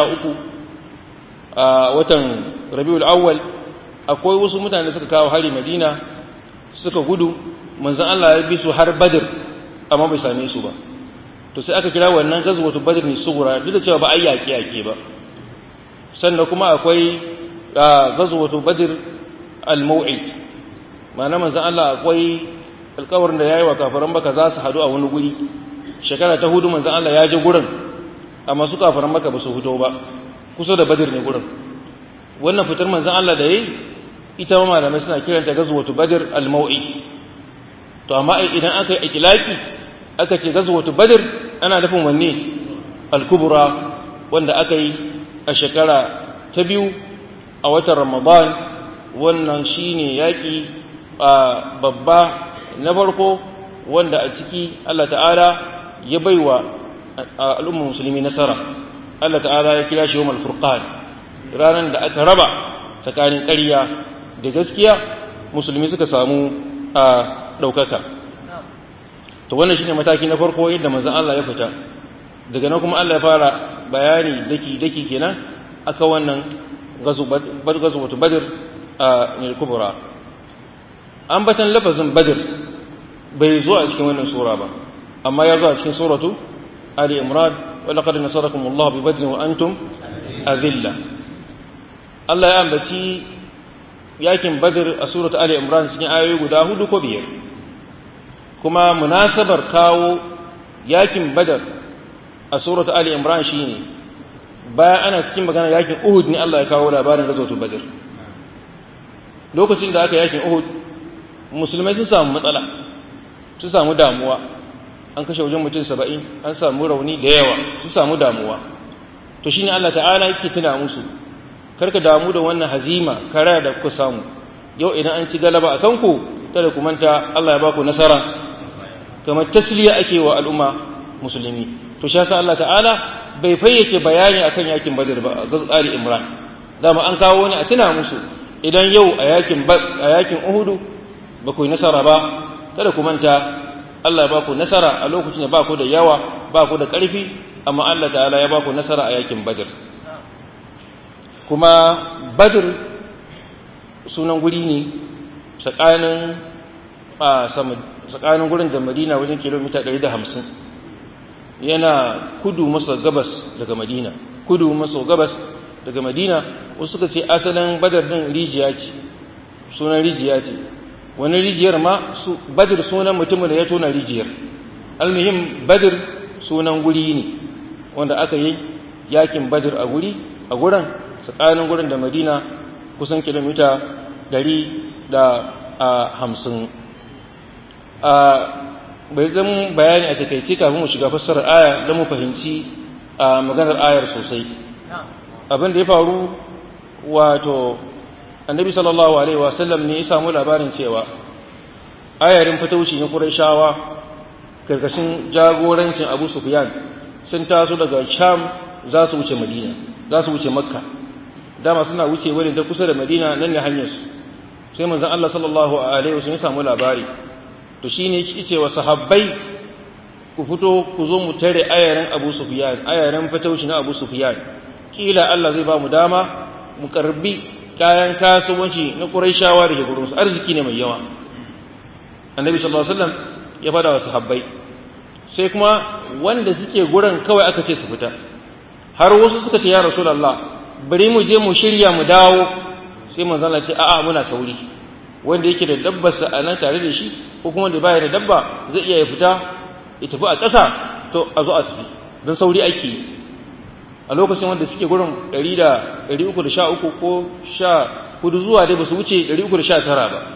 13 a watan Rabiul Awwal akwai wasu mutane suka kawo hari Madina suka gudu manzo Allah ya bi su har Badr amma bai same su ba to sai aka kira wannan gazwatu badr al-sughra duk da cewa ba ayyaki yake ba sannan kuma akwai gazwatu badr al-maw'id ma'ana manzo Allah akwai alƙawarin da yayi wa kafiran Makka za su hadu a wani guri shekara ta hudu manzon Allah ya je gurin amma su kafiran Makka ba su fito ba kusa da Badr ne gurin wannan fitar manzon Allah da yayi ita ma malamai suna kiranta gazwatu Badr al-Maw'i to amma idan aka yi ikilaki aka ce gazwatu Badr ana nufin wanne al-kubra wanda aka yi a shekara ta biyu a watan Ramadan wannan shine yaki babba na farko wanda a ciki Allah ta'ala ya baiwa al'ummar musulmi nasara Allah ta'ala ya kira shi yawmal furqan ranan da aka raba tsakanin ƙarya da gaskiya musulmi suka samu daukaka to wannan shine mataki na farko yadda manzon Allah ya fita daga nan kuma Allah ya fara bayani daki kenan aka wannan gazwatu Badr ne kubra ambatan lafazin Badr bai zo a cikin wannan sura ba amma ya zo a cikin suratu Ali Imran wa laqad nasarakumullahu bi Badr wa antum azilla Allah ya ambaci yakin Badr a suratu Ali Imran cikin ayoyi guda 4 ko 5 kuma munasabar kawo yakin Badr a suratu Ali Imran shine bayan ana cikin magana yakin Uhud ne Allah ya kawo labarin gazwatu Badr lokacin da aka yakin Uhud musulmai sun samu matsala sun samu damuwa an kashe wajen mutum 70 an samu rauni da yawa sun samu damuwa to shine Allah ta'ala yake tuna musu karka damu da wannan hazima kara da kuka samu yau idan an ci galaba akan ku kada ku manta Allah ya baku nasara kamar tasliya ake wa al'umma musulmi to shi yasa Allah ta'ala bai fayyace bayani akan yakin Badr ba ga Ali Imran dama an kawo wani a tuna musu idan yau a yakin Uhud ba ku yi nasara ba kada ku manta Allah ya ba ku nasara a lokacin da ba ku da yawa ba ku da ƙarfi amma Allah ta'ala ya ba ku nasara a yakin Badr kuma Badr sunan guri ne tsakanin gurin da Madina wajen kilomita 150 yana kudu maso gabas daga Madina wasu suka ce asalin Badr din rijiya ce sunan rijiya ce wani rijiyar ma Badr sunan mutumin da ya tona rijiyar almuhim Badr sunan guri ne wanda aka yi yakin Badr a gurin tsakanin gurin da Madina kusan kilomita 150 bai zan bayani a takaice kafin mu shiga fassarar aya don mu fahimci maganar ayar sosai abin da ya faru wato annabi sallallahu alaihi wasallam ne ya samu labarin cewa ayarin fatauci na Qurayshawa karkashin jagorancin Abu Sufyan sun taso daga Sham za su wuce Madina za su wuce Makka dama suna wuce wani da kusa da Madina nan ne hanyar su sai manzon Allah sallallahu alaihi wasallam ya samu labari to shine yake cewa sahabbai ku fito ku zo mu tare ayarin Abu Sufyan ayarin fatauci na Abu Sufyan kila Allah zai ba mu dama mu karbi kayan kasuwanci na Qurayshawa da ke gurin su arziki ne mai yawa Annabi sallallahu alaihi wasallam ya fada wa sahabbai sai kuma wanda suke gurin kawai aka ce su fita har wasu suka ce ya Rasulullah bari mu je mu shirya mu dawo sai manzon Allah ce a'a muna sauri wanda yake da dabbar sa anan tare da shi ko kuma wanda baya da dabba zai iya ya fita ya tafi a ƙasa to a zo a tafi don sauri ake yi a lokacin wanda suke gurin 313 ko 14 zuwa dai ba su wuce 319 ba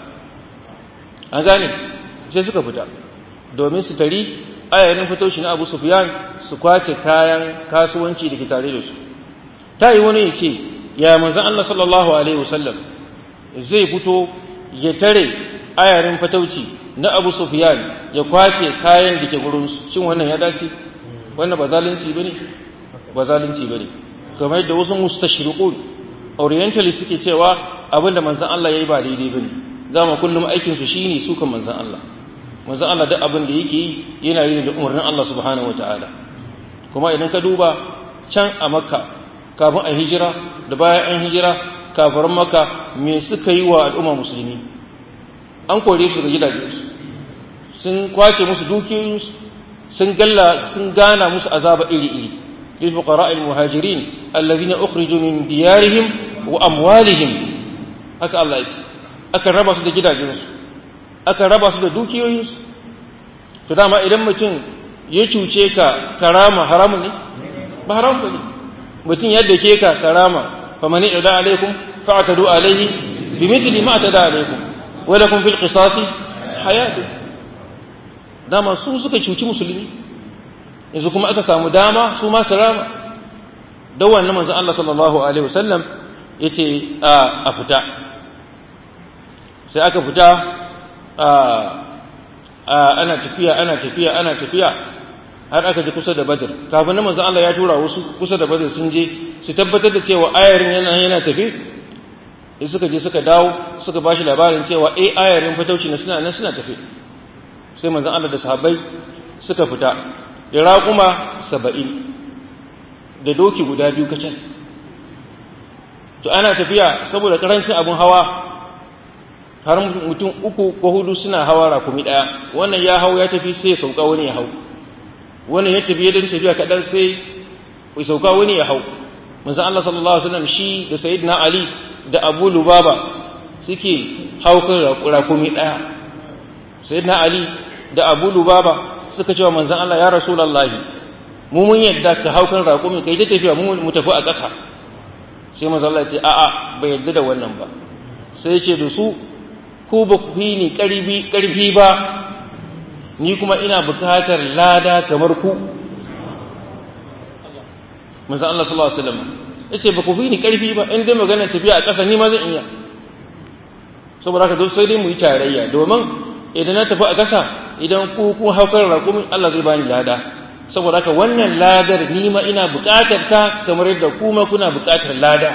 an gane sai suka fita domin su tari ayarin fitoshi na Abu Sufyan su kwace kayan kasuwanci da ke tare da su ta yi wani ya ce ya manzan Allah sallallahu alaihi wasallam zai fito ya tare ayarin fatauci na Abu Sufyan ya kwace kayan da ke gurin su shin wannan ya dace wannan ba zalunci bane ba zalunci bane kamar yadda wasu mustashriqun orientalist suke cewa abinda manzon Allah yayi ba daidai bane zama kullum aikin su shine su kan manzon Allah duk abin da yake yi yana yi da umarnin Allah subhanahu wataala kuma idan ka duba can a Makka kafin a hijira da bayan an hijira kafirin Makka me suka yi wa al'umma musulmi an kore su ga gidajensu sun kwace musu dukiyoyinsu sun gana musu azaba iri-iri lil fuqara al muhajirin alladhina ukhriju min diyarihim wa amwalihim haka Allah yake aka raba su da gidajensu aka raba su da dukiyoyinsu. To dama idan mutum ya cuce ka karama haramun ne ba haram ba ne. mutum yadda ke ka karama faman i'da alaikum fa'tadu alaihi bimithli ma atada alaikum wa lakum fil qisasi hayatu. dama su suka cuci musulmi, yanzu kuma aka samu dama su ma karama. da wannan manzon Allah sallallahu alaihi wasallam yace a fita. sai aka fita ana tafiya har aka ji kusa da Badr. kafin nan manzon Allah ya tura wasu kusa da Badr sun je su tabbatar da cewa ayarin yana tafi. sai suka je suka dawo suka bashi labarin cewa ayarin fatauci na suna tafi. sai manzon Allah da sahabbai suka fita da raƙuma 70 da doki guda biyu kacal. to ana tafiya saboda karancin abun hawa har mutum 3 ko 4 suna hawa rakumi daya. wannan ya hau ya tafi sai ya sauka wani ya hau, wannan ya tafi yadda tafiya kadan sai ya sauka wani ya hau. manzon Allah sallallahu alaihi wasallam shi da sayyidina Ali da Abu Lubaba suke haukan rakumi daya. sayyidina Ali da Abu Lubaba suka ce wa manzon Allah ya Rasulullahi mu mun yadda ka haukan rakumi kai da tafiya mu tafi a ƙasa. sai manzon Allah ya ce a'a bai yadda da wannan ba. sai ya ce da su ku ba ku fi ni ƙarfi ba, ni kuma ina bukatar lada kamar ku. manzon Allah sallallahu alaihi wasallam yace ba ku fi ni ƙarfi ba, in dai magana tafiya a ƙasa ni ma zan iya. saboda haka dole sai dai mu yi tarayya, domin idan na tafi a ƙasa idan ku haukar raƙumin Allah zai bani lada. saboda haka wannan ladar ni ma ina bukatar ta kamar yadda ku ma kuna bukatar lada.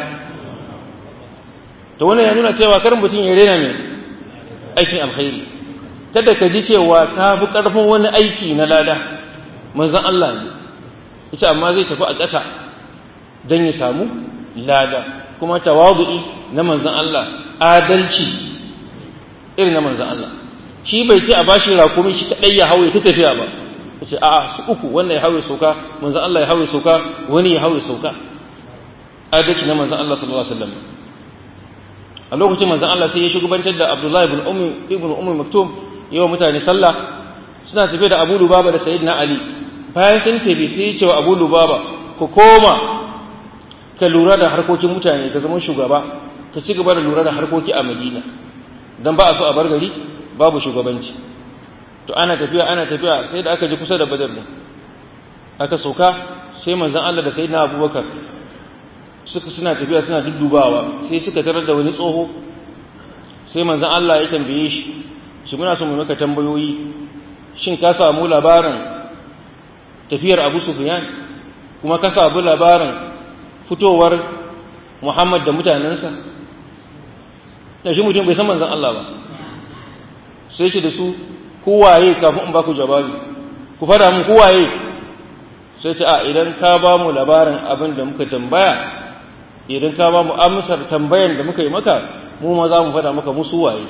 to wannan ya nuna cewa kar mutum ya rena mai aikin alkhairi, kada ka ji cewa ka fi ƙarfin wani aiki na lada. manzon Allah ne yace amma zai tafi a ƙasa don ya samu lada. kuma tawadu'i na manzon Allah, adalci irin na manzon Allah, shi bai ce a bashi rakumi shi kadai ya hawo ta tafiya ba. yace a'a su uku, wannan ya hawo sauka, manzon Allah ya hawo sauka, wani ya hawo sauka. adalci na manzon Allah sallallahu alaihi wasallam. a lokacin manzon Allah sai ya shugabantar da Abdullah ibn Ummi Maktum yawa mutane sallah. suna tafe da Abu Lubaba da Sayyidina Ali. bayan sun tafi sai ya ce wa Abu Lubaba ku koma ka lura da harkokin mutane, ka zama shugaba, ka ci gaba da lura da harkoki a Madina, dan ba a so a bar gari babu shugabanci. to ana tafiya sai da aka ji kusa da Badr din aka sauka. sai manzon Allah da Sayyidina Abubakar suna tafiya suna duddubawa, sai suka tarar da wani tsoho. sai manzon Allah ya tambaye shi muna so mu maka tambayoyi, shin ka samu labarin tafiyar Abu Sufyan, kuma ka samu labarin fitowar Muhammad da mutanensa? da shi mutum bai san manzon Allah ba. sai shi da su kowaye kafin in ba ku jawabi, ku fada mun kowaye. sai ce idan ka ba mu labarin abin da muka tambaya, idan ka ba mu amsar tambayan da muka yi maka, mu ma za mu fada maka musu waye.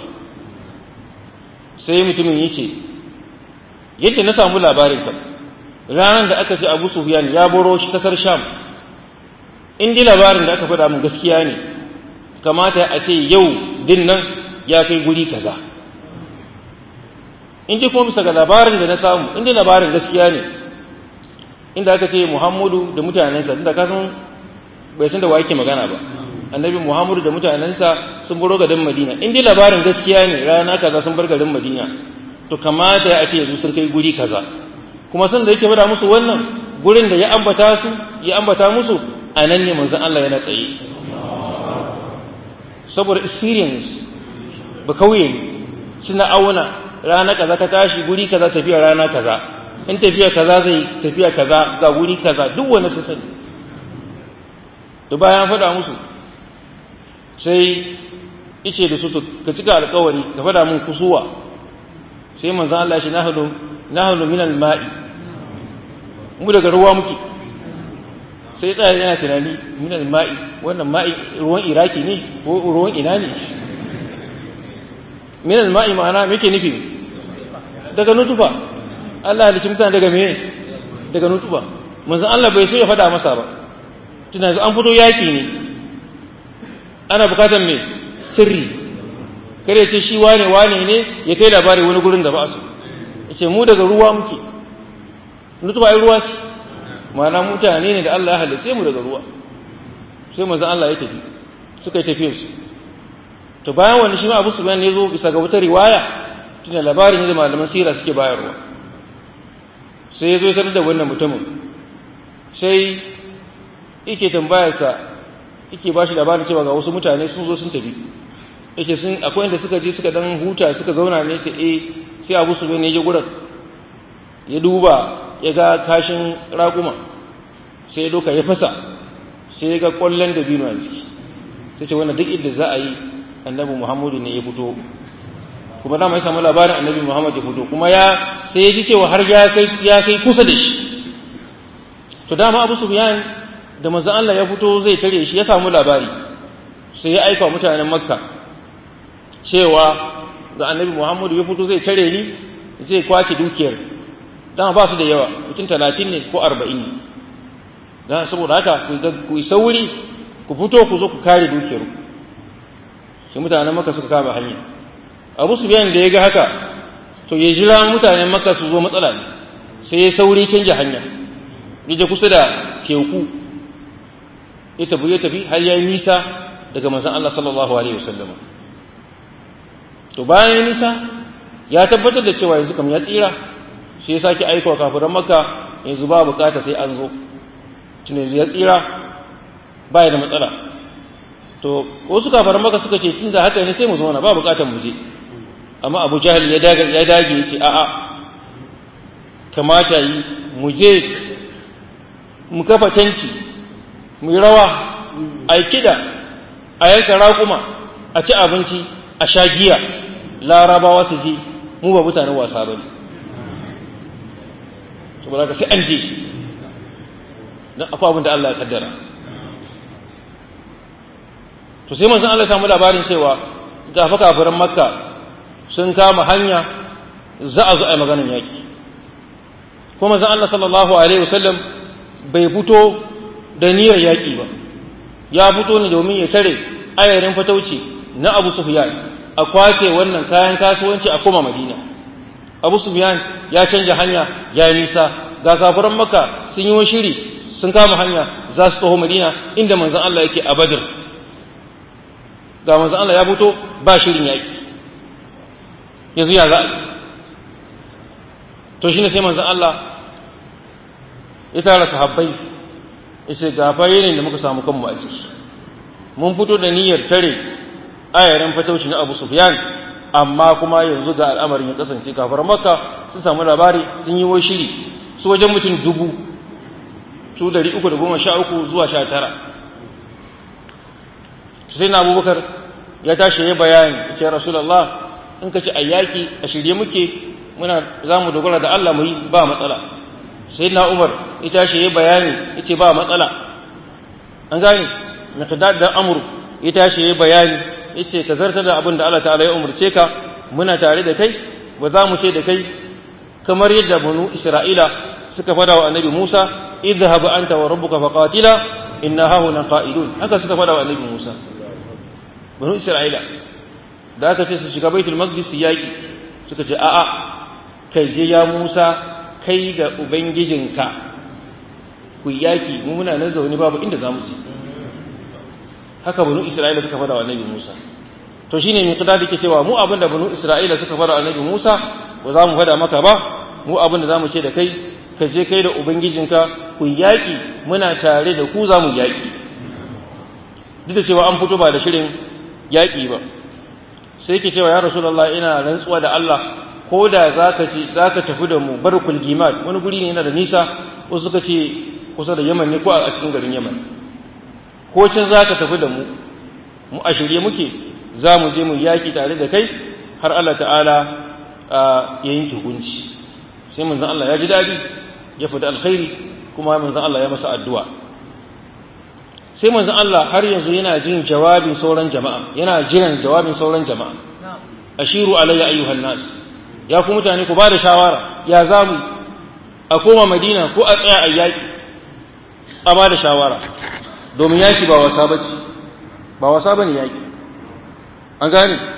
sai mutumin yace yadda na samu labarin ka, ranar da aka ce Abu Sufyan ya boro shi kasar Sham, in ji labarin da aka fada mun gaskiya ne, kamata a ce yau din nan ya kai guri kaza. in ji kuma bisa ga labarin da na samu, in ji labarin gaskiya ne, inda aka ce Muhammadu da mutanensa, inda ka san bai san da wa yake magana ba, annabi Muhammadu da mutanensa sun baro garin Madina, in ji labarin gaskiya ne, rana kaza sun bar garin Madina, to kamata a ce yanzu sun kai guri kaza. kuma san da yake bada musu wannan gurin da ya ambata musu, a nan ne manzon Allah yana tsaye. saboda experience ba kauye ne, suna auna rana kaza ka tashi guri kaza tafiya rana kaza, in tafiya kaza zai tafiya kaza ga guri kaza, duk wanda su sani. to bayan faɗa musu sai ice da su ka cika alƙawari ka faɗa mun kusuwa. sai manzon Allah shi nahnu min al-ma'i, mu daga ruwa muke. sai tsaya yana tunani min al-ma'i, wannan ma'i ruwan Iraki ne ko ruwan ina ne? min al-ma'i ma'ana me yake nufi? daga nutufa. Allah halicci mutane daga me? daga nutufa. manzon Allah bai so ya faɗa masa ba, tunda an fito yaki ne, ana bukatar me? sirri. kare ce shi wane ne ya kai labari wani gurin da ba su yace mu daga ruwa muke nutuba ai ruwa ce ma'ana mutane ne da Allah ya halice mu daga ruwa sai manzon Allah ya tafi suka yi tafiyar su to bayan wani shi ma Abu Sufyan ne zo bisa ga wata riwaya tunda labarin ne da malaman sira suke bayarwa sai ya zo ya tarar da wannan mutumin sai yake tambayarsa yake ba shi labarin cewa ga wasu mutane sun zo sun tafi yake sun akwai inda suka je suka dan huta suka zauna ne sai Abu Sufyan ne ya je gurin ya duba ya ga kashin raƙuma sai ya doka ya fasa sai ya ga ƙwallon dabino a ciki sai ce wannan duk inda za a yi annabi Muhammadu ne ya fito kuma dama ya samu labarin annabi Muhammad ya fito kuma sai ya ji cewa har ya kai kusa da shi to dama Abu Sufyan da manzon Allah ya fito zai tare shi ya samu labari sai ya aika mutanen Makka cewa da annabi Muhammadu ya fito zai tare ni zai kwace dukiyar dama ba su da yawa mutum 30 ne ko 40 ne dan saboda haka ku yi sauri ku fito ku zo ku kare dukiyar sai mutanen Makka suka kama hanya Abu Sufyan da ya ga haka to ya jira mutanen Makka su zo matsala ne sai ya sauri canja hanya yaje kusa da teku ya tafi har yayi nisa daga manzon Allah sallallahu alaihi wasallam to bayan nisa ya tabbatar da cewa yanzu kam ya tsira sai ya saki aika kafiran Makka yanzu ba bukata sai an zo tunda ya tsira ba ya da matsala to wasu kafiran Makka suka ce tunda haka ne sai mu zo na ba bukatan mu je amma Abu Jahl ya dage yace a'a kamata yi mu je mu kafa tanki mu yi rawa a yi kiɗa a yanka raƙuma a ci abinci a sha giya larabawa su ji mu ba mutanen wasa ba ne saboda ka sai an je don akwai abin da Allah ya kaddara to sai manzon Allah ya samu labarin cewa ga fa kafiran Makka sun kama hanya za a zo a yi maganar yaƙi kuma manzon Allah sallallahu alaihi wasallam bai fito da niyyar yaƙi ba ya fito ne domin ya tare ayarin fatauci na Abu Sufyan a kwace wannan kayan kasuwanci a koma Madina Abu Sufyan ya canja hanya ya nisa ga kafiran Makka sun yi shiri sun kama hanya za su taho Madina inda manzon Allah yake a Badr ga manzon Allah ya fito ba shirin yaƙi yanzu ya za to shine sai manzon Allah ya tara sahabbai yace gafare ne da muka samu kanmu a ciki mun fito da niyyar tare ayarin fatauci na Abu Sufyan amma kuma yanzu ga al'amarin ya kasance kafiran Makka sun samu labari sun yi shiri su wajen mutum 313 zuwa 19 sai na Abubakar ya tashi ya bayani ya Rasulullah in kace ayyaki a shirye muke zamu dogara da Allah mu yi ba matsala sai na Umar ya tashi ya bayani yace ba matsala an gane Miqdad da Amr ya tashi ya bayani yace ka zartar da abin da Allah ta'ala ya umurce ka muna tare da kai ba za mu ce da kai kamar yadda banu Isra'ila suka fada wa annabi Musa idhhab anta wa rabbuka faqatila inna hahuna qa'idun haka suka fada wa annabi Musa banu Isra'ila da aka ce su shiga Baitul Maqdis yaki suka ce a'a kai je ya Musa kai da ubangijinka ku yaki mu muna nan zaune babu inda zamu je haka banu Isra'ila suka fada wa annabi Musa to shine Miqdad yake cewa mu abinda banu Isra'ila suka fada wa annabi Musa ba za mu fada maka ba mu abinda zamu ce da kai ka je kai da ubangijinka ku yaki muna tare da ku zamu yaki duk da cewa an fito ba da shirin yaki ba sai yake cewa ya Rasulullah ina rantsuwa da Allah ko da zaka tafi da mu barkul gimat wani guri ne yana da nisa ko suka ce kusa da Yaman ne ko a cikin garin Yaman ko cin zaka tafi da mu a shirye muke za mu je mu yaki tare da kai har Allah ta'ala ya yanke hukunci sai manzon Allah ya ji dadi ya fada alkhairi kuma manzon Allah ya masa addu'a sai manzon Allah har yanzu yana jin jawabin sauran jama'a yana jiran jawabin sauran jama'a ashiru alayya ayyuhan nas ya ku mutane ku bada shawara ya zamu a koma Madina ko a tsaya a yaki a bada shawara domin yaki ba wasa bane yaki an gane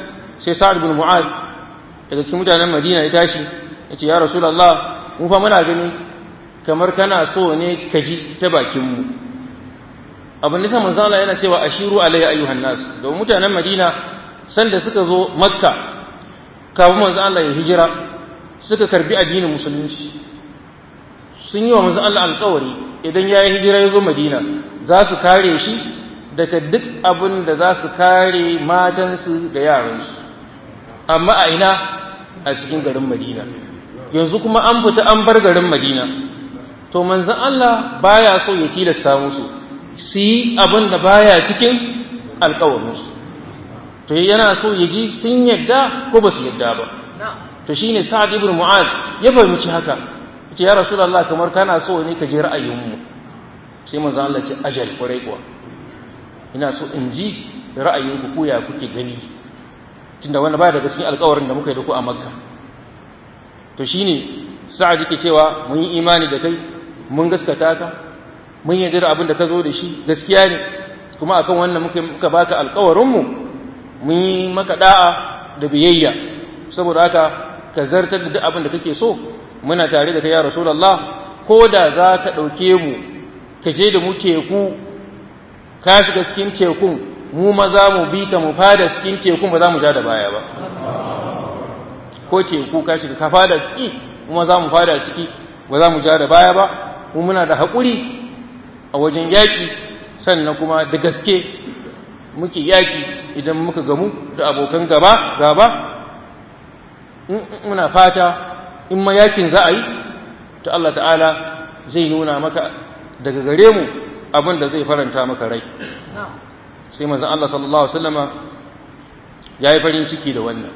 sai Sa'ad bin Mu'adh daga cikin mutanen Madina ya tashi ya ce ya Rasulullah mu fa muna gani kamar kana so ne ka ji ta bakin mu. Abin da manzo Allah yana cewa ashiru alayya ayyuhan nas, da mutanen Madina sanda suka zo Makka kafin manzo Allah ya hijira suka karbi addinin musulunci, sun yi wa manzo Allah alƙawari idan ya yi hijira ya zo Madina za su kare shi daga duk abin da za su kare matansu da yaransu, amma a ina? A cikin garin Madina. Yanzu kuma an fita an bar garin Madina, to manzon Allah baya so ya tilasta musu su yi abin da baya cikin alƙawarinsu, to yana so ya ji sun yadda ko ba su yadda ba. To shine Sa'ad ibn Mu'adh ya fahimci haka, yace ya Rasulullah kamar kana so ne ka ji ra'ayinmu. Sai manzon Allah ce ajal kwarai kuwa, ina so in ji ra'ayinku ko ya kuke gani, tunda wannan baya daga cikin alƙawarin da muka yi da ku a Makka. To shine Sa'ad yake cewa mun yi imani da kai, mun gaskata ka, mun yarda da abin da ka zo da shi gaskiya ne, kuma akan wannan muka baka alƙawarin mu, mun yi maka da'a da biyayya, saboda haka ka zartar da duk abin da kake so, muna tare da kai ya Rasulullah, ko da za ka ɗauke mu ka je da mu teku, ka shiga cikin tekun, mu maza mu bi ka mu fada cikin tekun, ba za mu ja da baya ba. Ko teku ka shiga ka fada ciki, mu maza mu fada ciki, ba za mu ja da baya ba. Mu muna da haƙuri a wajen yaƙi, sannan kuma da gaske muke yaƙi idan muka gamu da abokan gaba. Muna fata in ma yaƙin za a yi, to Allah ta'ala zai nuna maka daga gare mu abin da zai faranta maka rai. Sai manzon Allah sallallahu alaihi wasallama yayi farin ciki da wannan.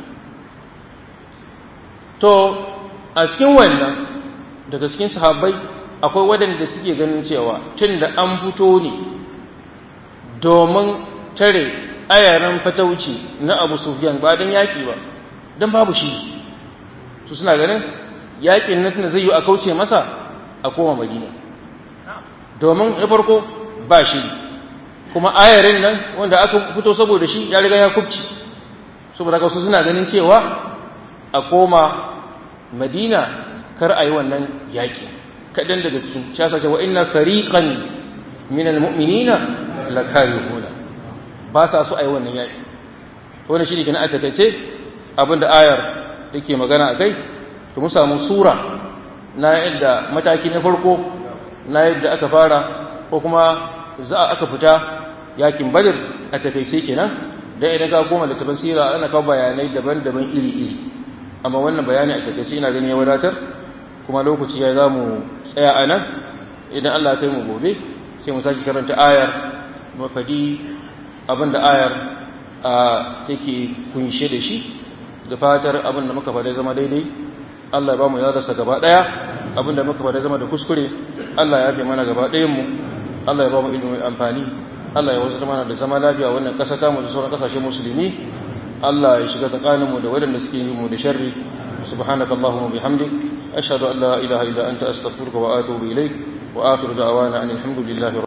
To a cikin wannan daga cikin sahabbai akwai waɗanda suke ganin cewa tunda an fito ne domin tare ayaran fatauci na Abu Sufyan ba dan yaki ba, dan babu shi, su suna ganin yakin nan zai yi a kauce masa a koma Madina, domin ya farko ba shi, kuma ayarin nan wanda aka fito saboda shi ya riga ya kubci, saboda haka su suna ganin cewa a koma Madina kar a yi wannan yaki. Kaɗan daga cikin shasa ce wa inna fariqan min almu'minina lakarihuna, ba sa so a yi wannan yaki. Wannan shi ne kana a takaice abinda ayar take magana a kai. To mu samu sura na yadda mataki na farko na yadda aka fara ko kuma aka fita yakin Badr a takaice kenan. Dan idan ka koma da tafsira ana kawo bayanai daban-daban iri-iri, amma wannan bayani a takaice ina ganin ya wadatar, kuma lokaci ya zamu tsaya a nan. Idan Allah ya kai mu gobe sai mu saki karanta ayar, mu fadi abinda ayar take kunshe da shi, da fatar abinda muka fada zama daidai Allah ya ba mu yadarsa gaba daya, abinda muka fada zama da kuskure Allah ya yafe mana gaba dayan mu, Allah ya ba mu ilimi amfani, Allah ya wasu mana da zama lafiya wannan kasa ta mu da sauran kasashen musulmi, Allah ya shiga tsakaninmu da waɗanda suke yi mu da sharri. subhanakallahumma bihamdik ashhadu an la ilaha illa anta astaghfiruka wa atubu ilaik wa akhiru da'wana alhamdulillahi